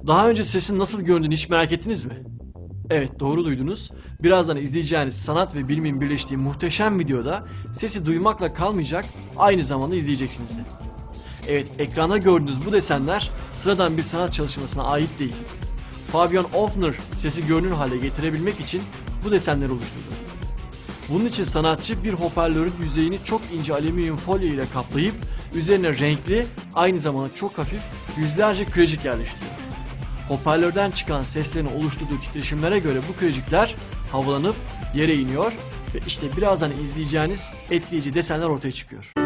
Daha önce sesin nasıl göründüğünü hiç merak ettiniz mi? Evet, doğru duydunuz. Birazdan izleyeceğiniz sanat ve bilimin birleştiği muhteşem videoda sesi duymakla kalmayacak, aynı zamanda izleyeceksiniz de. Evet, ekranda gördüğünüz bu desenler sıradan bir sanat çalışmasına ait değil. Fabian Ofner sesi görünür hale getirebilmek için bu desenleri oluşturdu. Bunun için sanatçı bir hoparlörün yüzeyini çok ince alüminyum folyo ile kaplayıp üzerine renkli, aynı zamanda çok hafif yüzlerce kürecik yerleştiriyor. Hoparlörden çıkan seslerin oluşturduğu titreşimlere göre bu kürecikler havalanıp yere iniyor ve işte birazdan izleyeceğiniz etkileyici desenler ortaya çıkıyor.